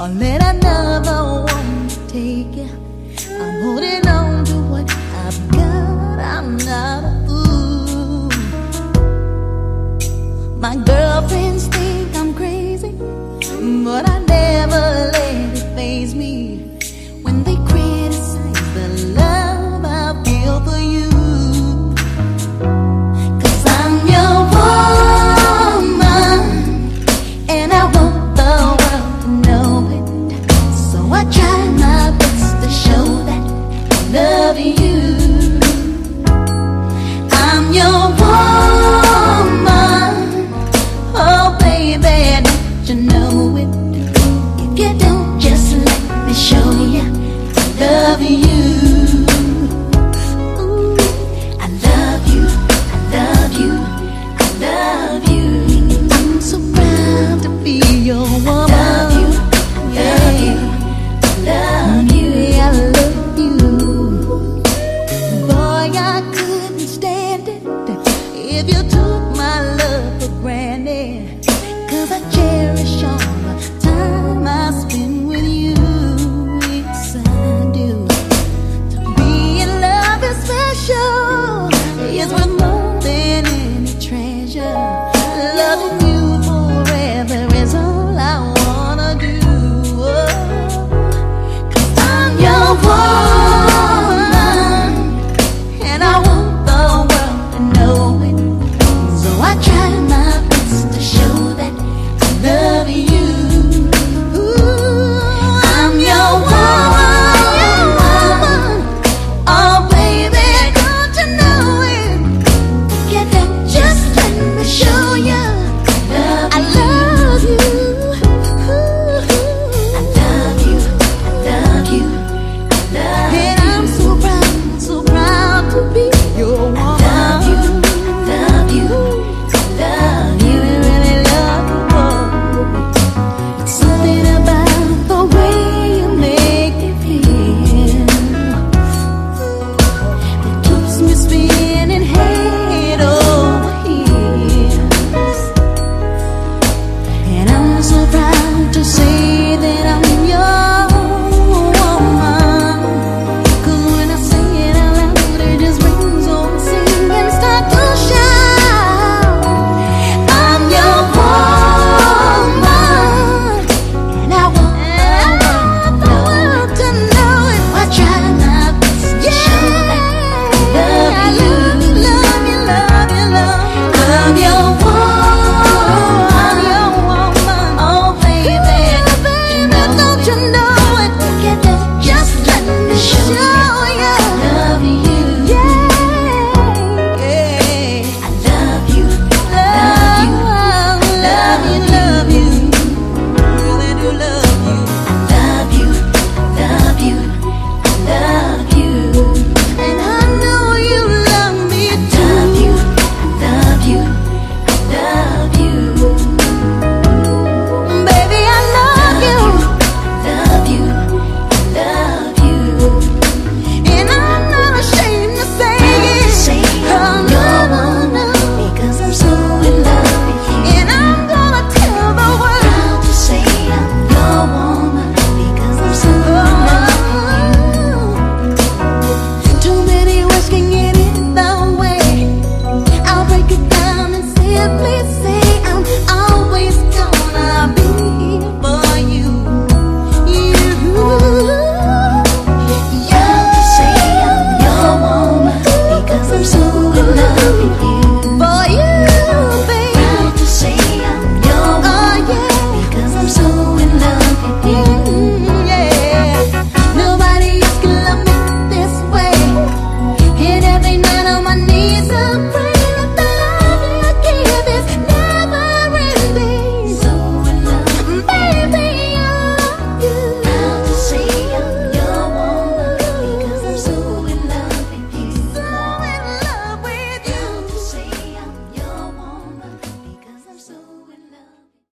or let another one take you. I'm holding on to what I've got. I'm not a fool. My girlfriends think I'm crazy, but I never let it faze me when they criticize the love I feel for you. 'Cause I'm your woman, and I want the world to know it. So I try my best to show that I love you. I'm your woman, oh baby, don't you know it? If you don't, just let me show you I love you. Ooh, I love you, I love you, I love you. I'm so proud to be your woman. I love you, I love you, I love you, I love you. Boy, I couldn't stand it if you took my love for granted, 'cause I cherish all